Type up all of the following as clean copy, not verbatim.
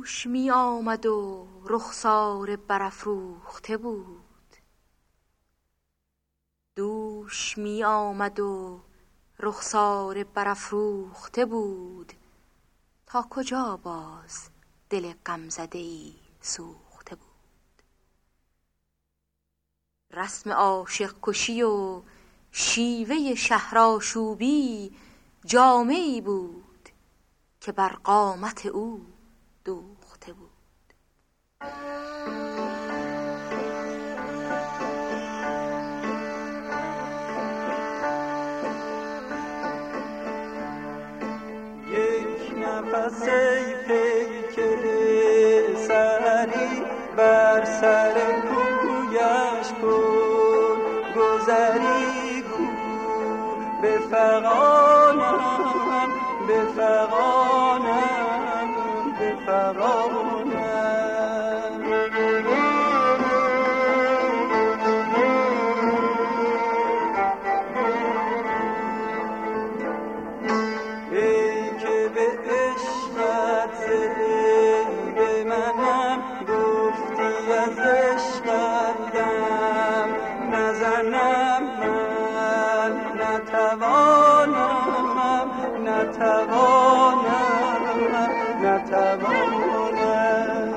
دوش می آمد و رخسار برافروخته بود، دوش می آمد و رخسار برافروخته بود، تا کجا باز دل غمزده‌ای سوخته بود. رسم عاشق کشی و شیوه شهرآشوبی جامه‌ای بود که بر قامت او دوخته بود. یک نفس ای پیک سری بر سر کویش کن، گذری کو بفغانم بفغانم بفغانم. ای که به عشقت زنده منم، گفتی از عشقت دم نزنم، من نتوانم نتوانم نتوانم.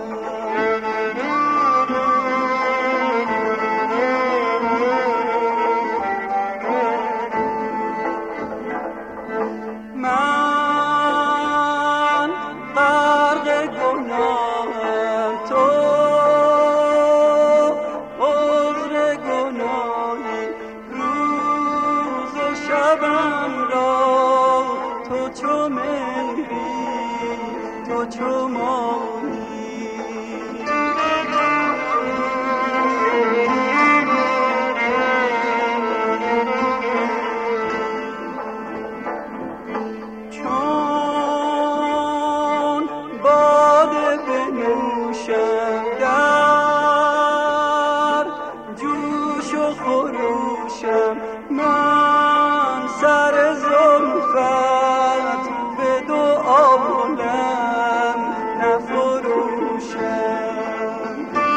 من غرق گناهم، تو عذر گناهی، روز و شبم را تو چو مهری تو چو ماهی. چون باده بنوشم در جوش و خروشم، من سر زلفت به دو عالم نفروشم.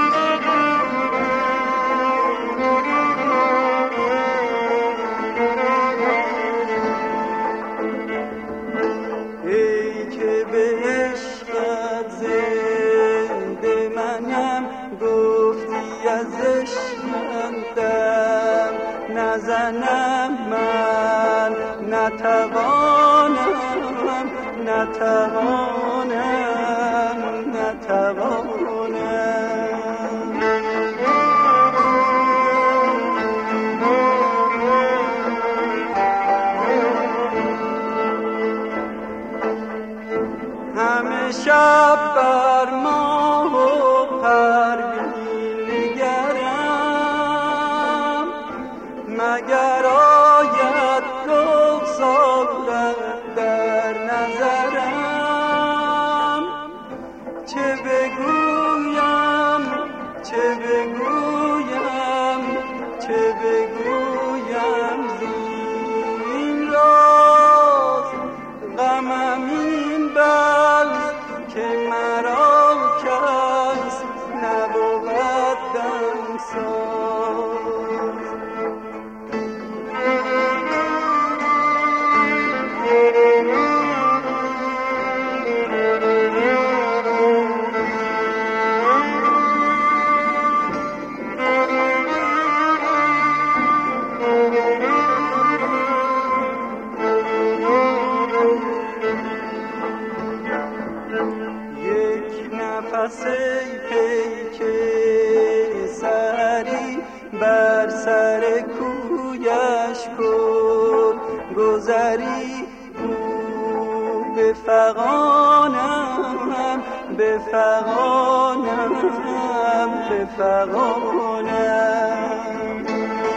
ای که به عشقت زنده منم، گفتی از عشقت دم نزنم، من نتوانم نتوانم نتوانم. همه شب بر ماه و پروین نگرم، مگر آید رخسارت در نظرم. چه بگویم چه بگویم چه بگویم زین راز، غمم این بس که مرا کس نبود دمساز. یک نفس ای پیک سری بر سر کویش کن، گذری او بفغانم بفغانم بفغانم.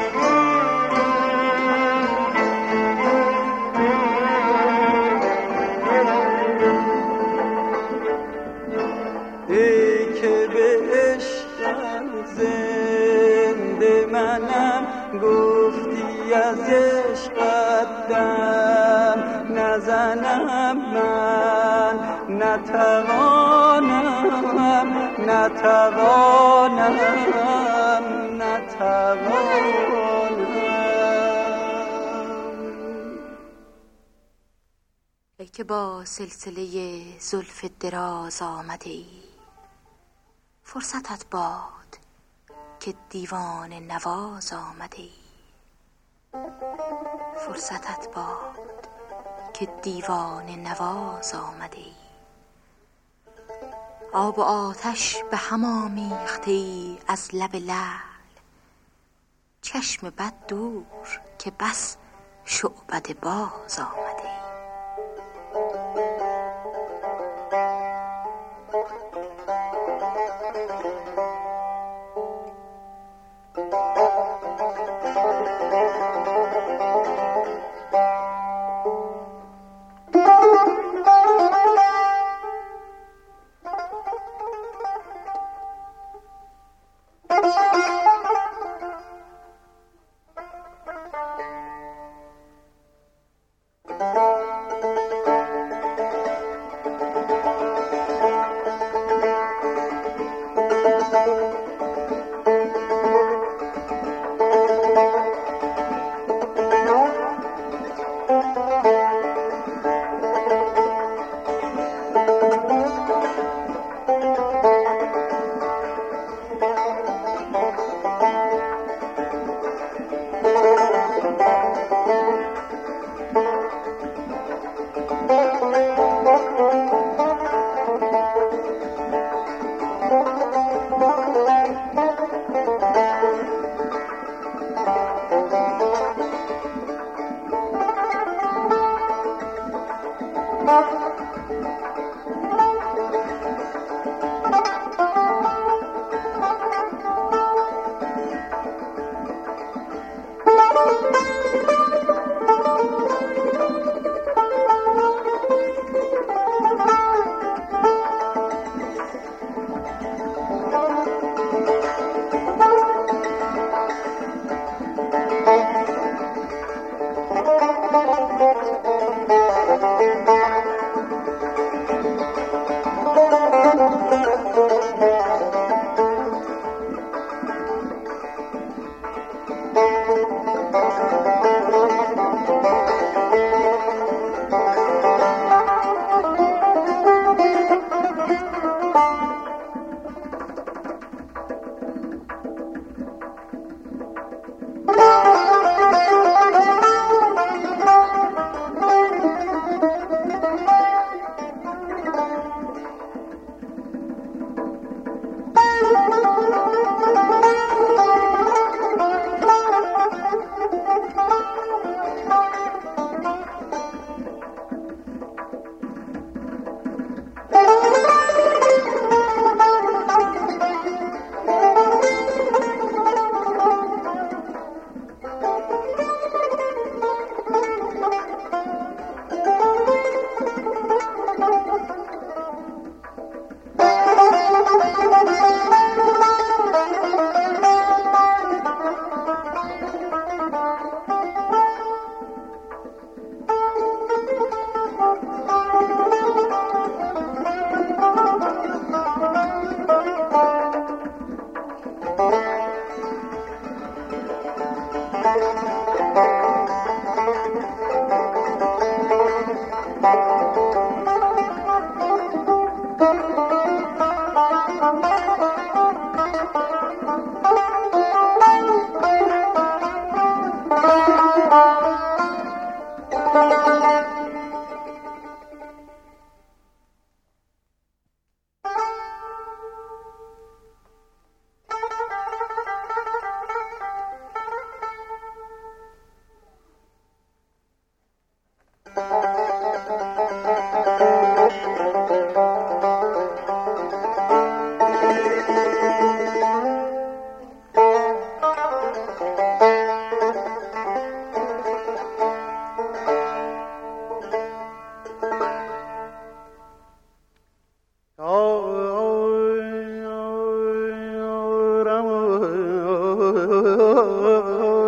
ای که به عشقت زنده منم، گفتی از عشقت دم نزنم، من نتوانم نتوانم ای که با سلسله زلف دراز آمده ای، فرصتت باد که دیوان نواز آمده ای. فرصتت باد که دیوان نواز آمده ای. آب و آتش به هم آمیخته ای از لب لعل، چشم بد دور که بس شعبده باز آمده ای.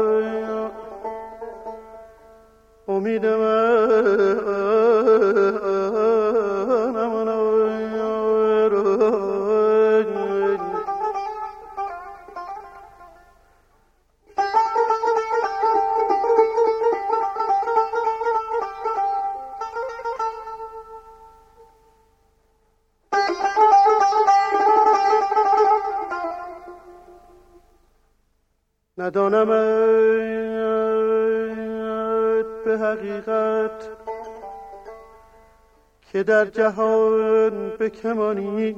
امید من ندانمت به حقیقت که در جهان بکمانی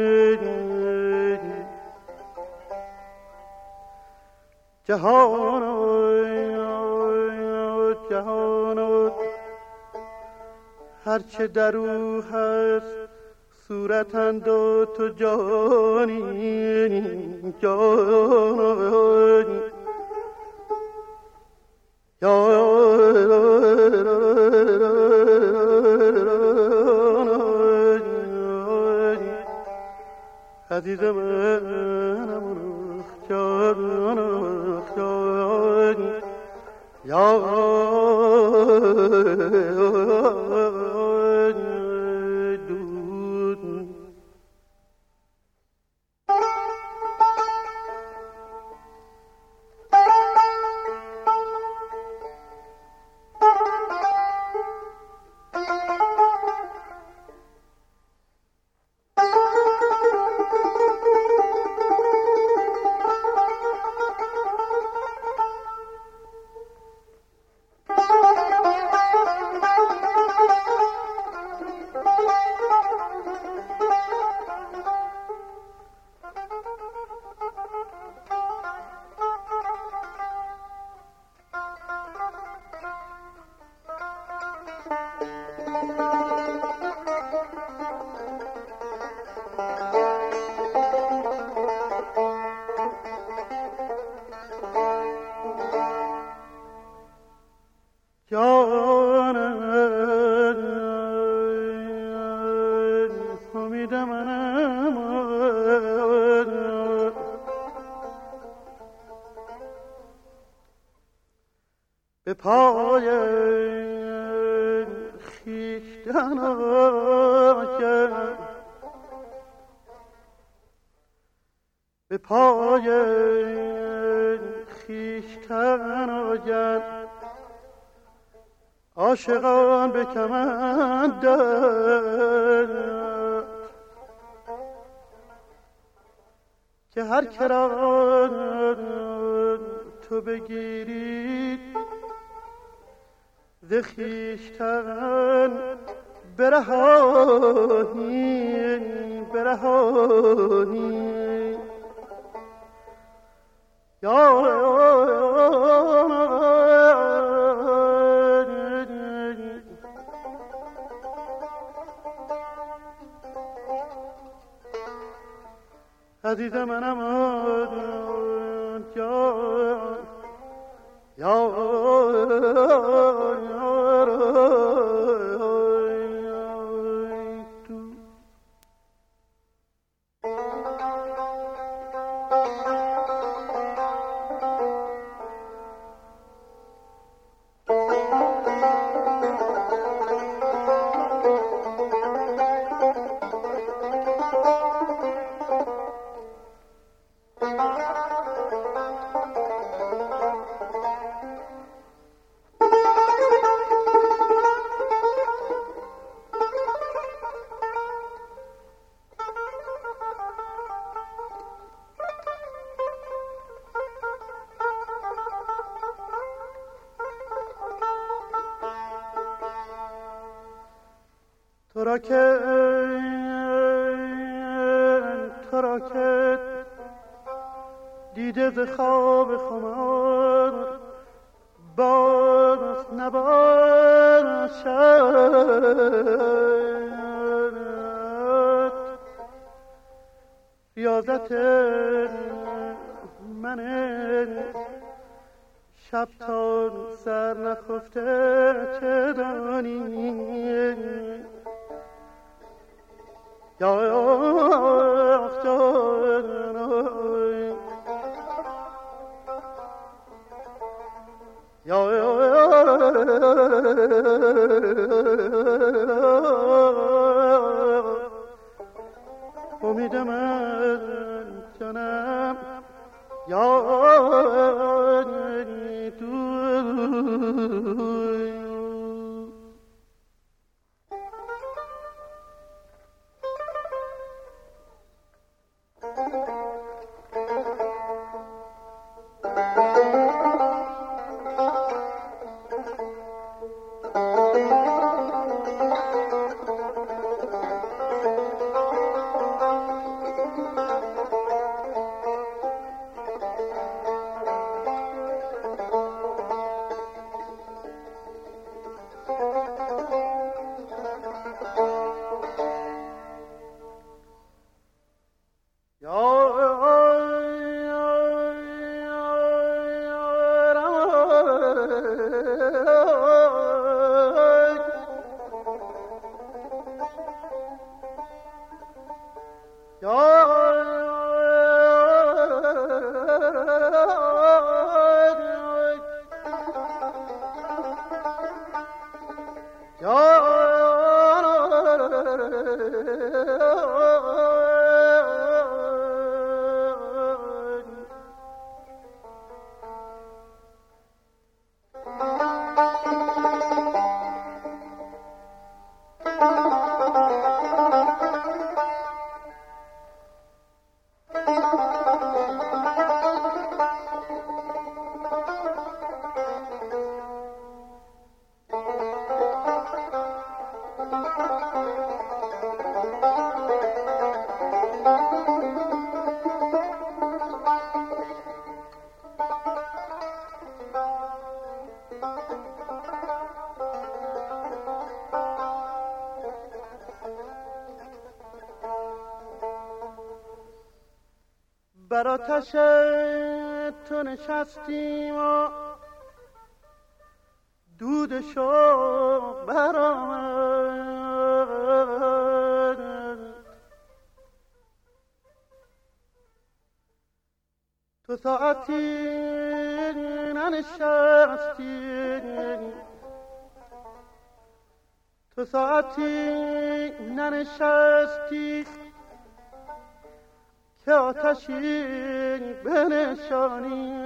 جهان هرچه در او هست صورتند و تو جانی جانی عزیز منم به پای خویشتن آید به پای خویشتن آید عاشقان به کمند که هر کرا تو بگیری ز خویشتن برهانی عزیز منم تو را که دیده ز خواب خمار باز نباشد ریاضت من شب تا سر نخفته چه دانی امید من جانم بر آتش تو نشستیم و دود شوق برآمد، تو ساعتی ننشستی، تو ساعتی ننشستی که آتشی بنشانی.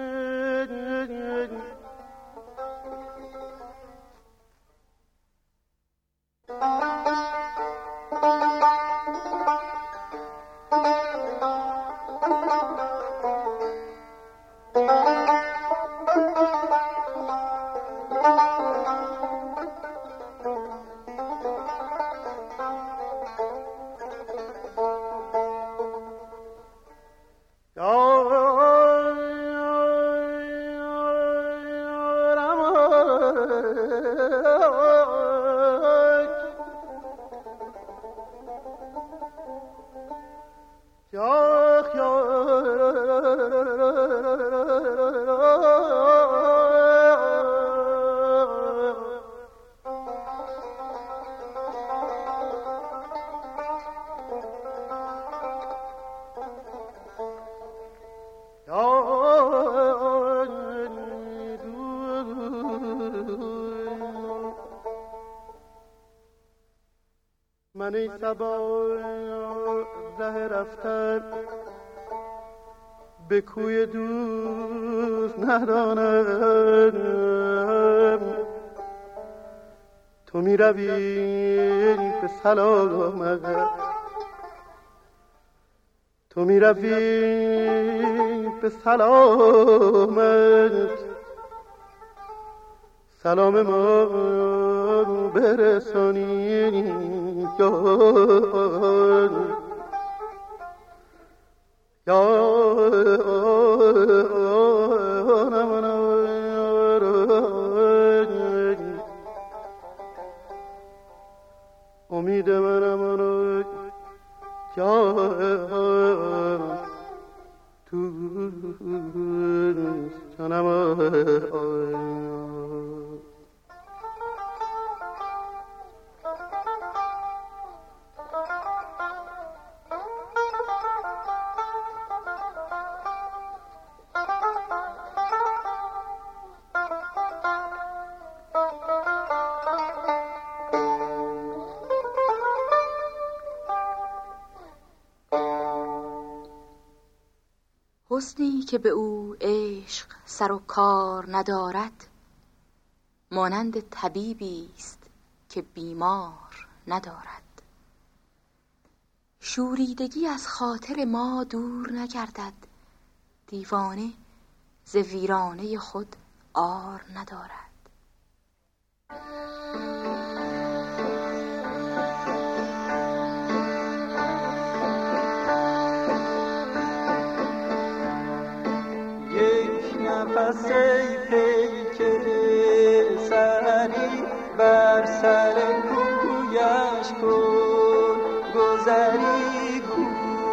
من ای صبا ره رفتن به کوی دوست ندانم، تو می روی به سلامت، تو می روی به سلامت، سلام ما برسانی. امید منم تو جانم. حسنی که به او عشق سر و کار ندارد، مانند طبیبی است که بیمار ندارد. شوریدگی از خاطر ما دور نگردد، دیوانه ز ویرانه خود عار ندارد. نفس پیکر سری بر سر کویش کن گذری کو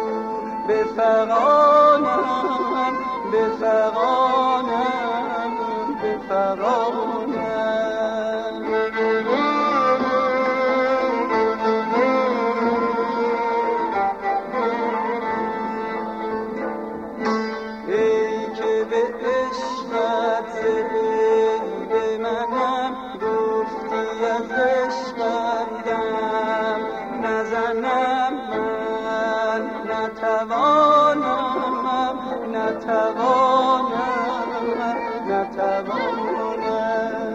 بفغانم بفغانم بفغانم. ای که به عشقت زنده منم گفتی از عشقم نزنم من نتوانم نتوانم نتوانم.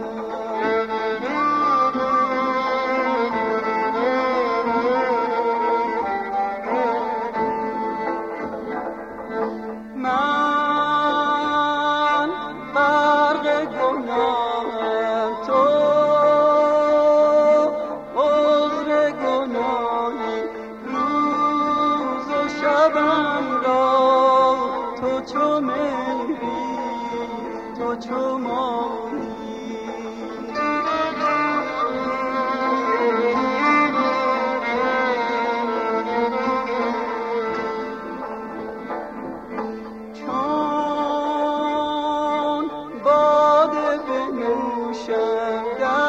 من غرق گناهم تو عذر گناهی روز و شبم را تو چو مهری تو چو ماهی. چون باده بنوشم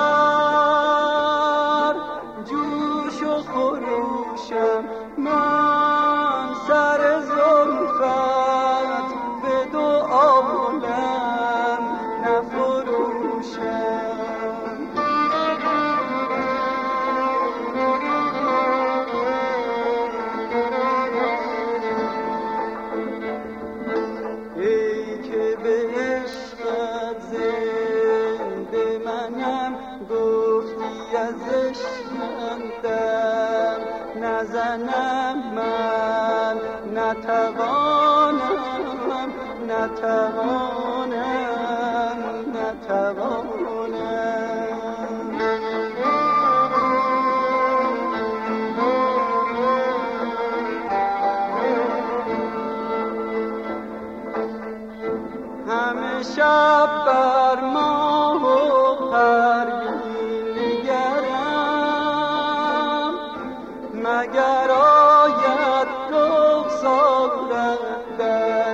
در جوش و خروشم من سر زلفت به دو عالم نفروشم. ای که به عشقت زنده منم گفتی از عشقم دم نزنم من نتوانم نتوانم نتوانم. همه شب بر ماه و پروین نگرم مگر آید رخسارت در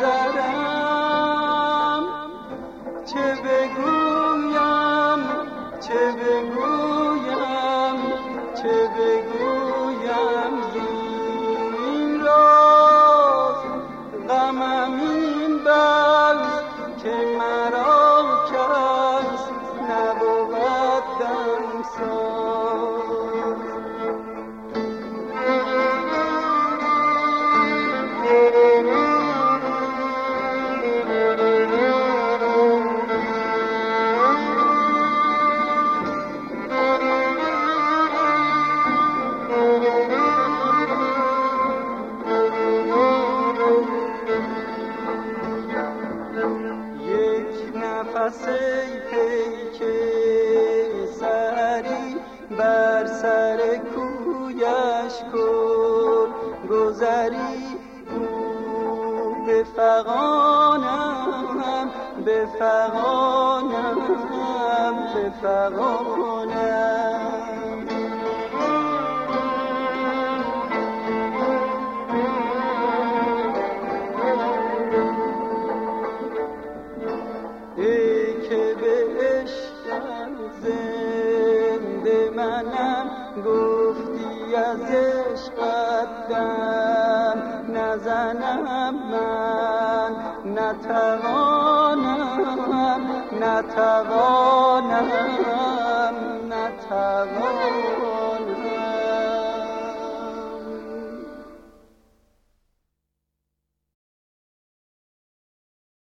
نظرم. چه بگویم چه بگویم چه بگویم زین راز غمم این بس که مرا کس نبود دمساز. نفس ای پیک سری بر سر کویش کن گذری او بفغانم بفغانم بفغانم. ای که به عشقم زنده منم گفتی از عشقت دم نزنم من نتوانم نتوانم نتوانم.